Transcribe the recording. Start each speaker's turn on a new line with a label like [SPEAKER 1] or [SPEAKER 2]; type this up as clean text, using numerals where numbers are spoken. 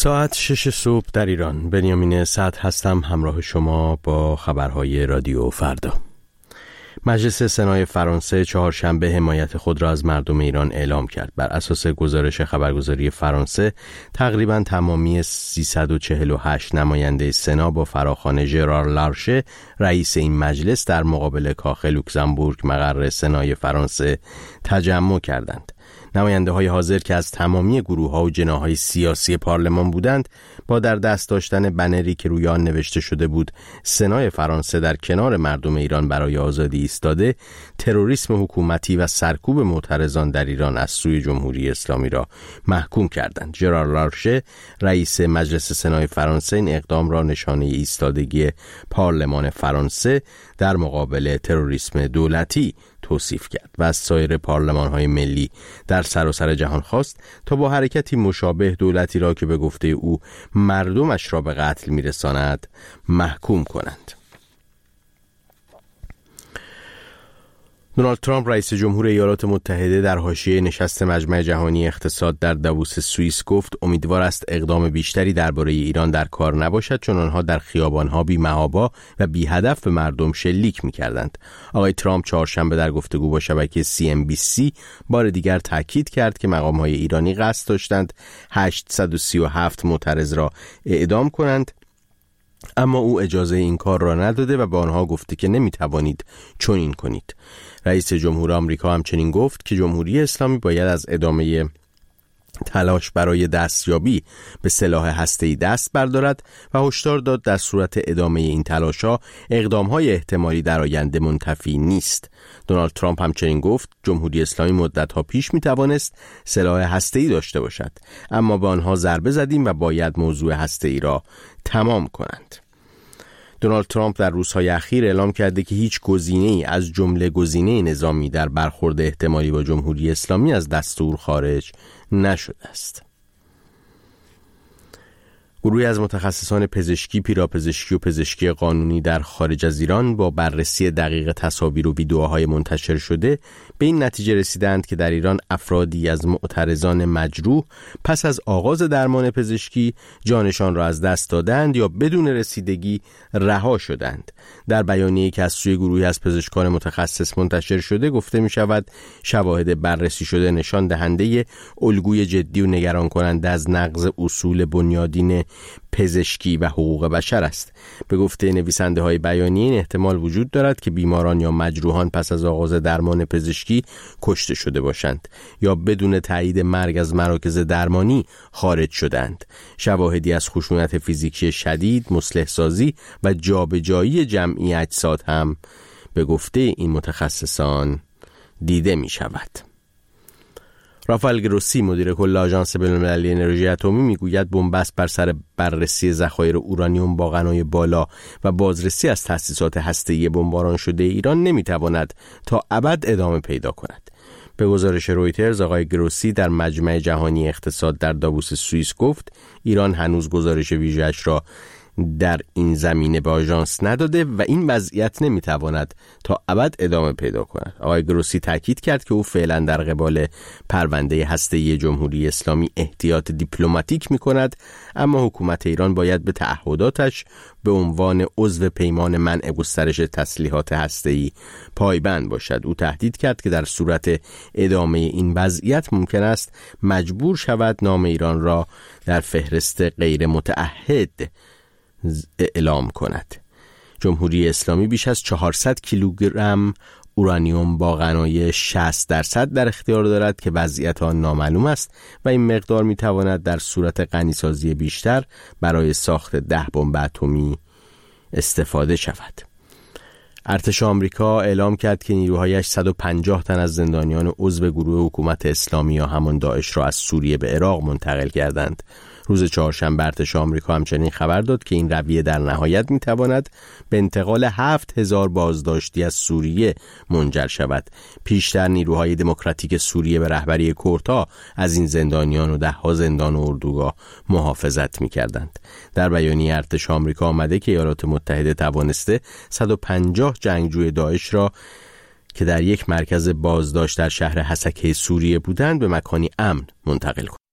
[SPEAKER 1] ساعت 6 صبح در ایران. بنیامین سعد هستم، همراه شما با خبرهای رادیو فردا. مجلس سنای فرانسه چهارشنبه حمایت خود را از مردم ایران اعلام کرد. بر اساس گزارش خبرگزاری فرانسه، تقریباً تمامی 348 نماینده سنا با فراخوان ژرار لارشه، رئیس این مجلس، در مقابل کاخ لوکزامبورگ مقر سنای فرانسه تجمع کردند. نماینده های حاضر که از تمامی گروه ها و جناح‌های سیاسی پارلمان بودند، با در دست داشتن بنری که روی آن نوشته شده بود سنای فرانسه در کنار مردم ایران برای آزادی ایستاده، تروریسم حکومتی و سرکوب معترضان در ایران از سوی جمهوری اسلامی را محکوم کردند. ژرار لارشه، رئیس مجلس سنای فرانسه، این اقدام را نشانه ایستادگی پارلمان فرانسه در مقابل تروریسم دولتی توصیف کرد و از سایر پارلمان‌های ملی در سراسر جهان خواست تا با حرکتی مشابه دولتی را که به گفته او مردمش را به قتل می‌رساند محکوم کنند. دونالد ترامپ، رئیس جمهور ایالات متحده، در حاشیه نشست مجمع جهانی اقتصاد در داووس سوئیس گفت امیدوار است اقدام بیشتری درباره ایران در کار نباشد، چون آنها در خیابان‌ها بی‌محابا و بی‌هدف به مردم شلیک می‌کردند. آقای ترامپ چهارشنبه در گفتگو با شبکه CNBC بار دیگر تاکید کرد که مقام‌های ایرانی قصد داشتند 837 معترض را اعدام کنند، اما او اجازه این کار را نداده و به آنها گفته که نمی‌توانید چنین کنید. رئیس جمهور آمریکا همچنین گفت که جمهوری اسلامی باید از ادامه تلاش برای دستیابی به سلاح هسته‌ای دست بردارد و هشدار داد در صورت ادامه این تلاش‌ها اقدام‌های احتمالی در آینده منتفی نیست. دونالد ترامپ همچنین گفت جمهوری اسلامی مدت‌ها پیش می‌توانست سلاح هسته‌ای داشته باشد، اما به آنها ضربه زدیم و باید موضوع هسته‌ای را تمام کنند. دونالد ترامپ در روزهای اخیر اعلام کرده که هیچ گزینه‌ای از جمله گزینه نظامی در برخورد احتمالی با جمهوری اسلامی از دستور خارج نشده است. گروهی از متخصصان پزشکی، پیراپزشکی و پزشکی قانونی در خارج از ایران با بررسی دقیق تصاویر و ویدئوهای منتشر شده به این نتیجه رسیدند که در ایران افرادی از معترضان مجروح پس از آغاز درمان پزشکی جانشان را از دست دادند یا بدون رسیدگی رها شدند. در بیانیه‌ای که از سوی گروهی از پزشکان متخصص منتشر شده گفته می شود شواهد بررسی شده نشان دهنده الگوی جدی و نگران کننده از نقض اصول بنیادین پزشکی و حقوق بشر است. به گفته نویسنده های بیانیه این احتمال وجود دارد که بیماران یا مجروحان پس از آغاز درمان پزشکی کشته شده باشند یا بدون تایید مرگ از مراکز درمانی خارج شدند. شواهدی از خشونت فیزیکی شدید، مصلح سازی و جابجایی جمعی اجساد هم به گفته این متخصصان دیده می شود. رافائل گروسی، مدیر کل آژانس بین‌المللی انرژی اتمی، میگوید بنبست بر سر بررسی ذخایر اورانیوم با غنای بالا و بازرسی از تأسیسات هسته‌ای بمباران شده ایران نمیتواند تا ابد ادامه پیدا کند. به گزارش رویترز، آقای گروسی در مجمع جهانی اقتصاد در داووس سوئیس گفت ایران هنوز گزارش ویژه‌اش را در این زمینه به آژانس نداده و این وضعیت نمیتواند تا ابد ادامه پیدا کند. آقای گروسی تاکید کرد که او فعلا در قبال پرونده هسته‌ای جمهوری اسلامی احتیاط دیپلماتیک میکند، اما حکومت ایران باید به تعهداتش به عنوان عضو پیمان منع گسترش تسلیحات هسته‌ای پایبند باشد. او تهدید کرد که در صورت ادامه این وضعیت ممکن است مجبور شود نام ایران را در فهرست غیر متعهد اعلام کند. جمهوری اسلامی بیش از 400 کیلوگرم اورانیوم با غنای 60% در اختیار دارد که وضعیت آن نامعلوم است و این مقدار میتواند در صورت غنیسازی بیشتر برای ساخت 10 بمب اتمی استفاده شود. ارتش آمریکا اعلام کرد که نیروهایش 150 تن از زندانیان عضو گروه حکومت اسلامی یا همان داعش را از سوریه به عراق منتقل کردند. روز چهارشنبه ارتش آمریکا همچنین خبر داد که این رویه در نهایت میتواند به انتقال 7000 بازداشتی از سوریه منجر شود. پیشتر نیروهای دموکراتیک سوریه به رهبری کردها از این زندانیان و 10 زندان و اردوگاه محافظت میکردند. در بیانیه ارتش آمریکا آمده که ایالات متحده توانسته 150 جنگجوی داعش را که در یک مرکز بازداشت در شهر حسکه سوریه بودند به مکانی امن منتقل کنند.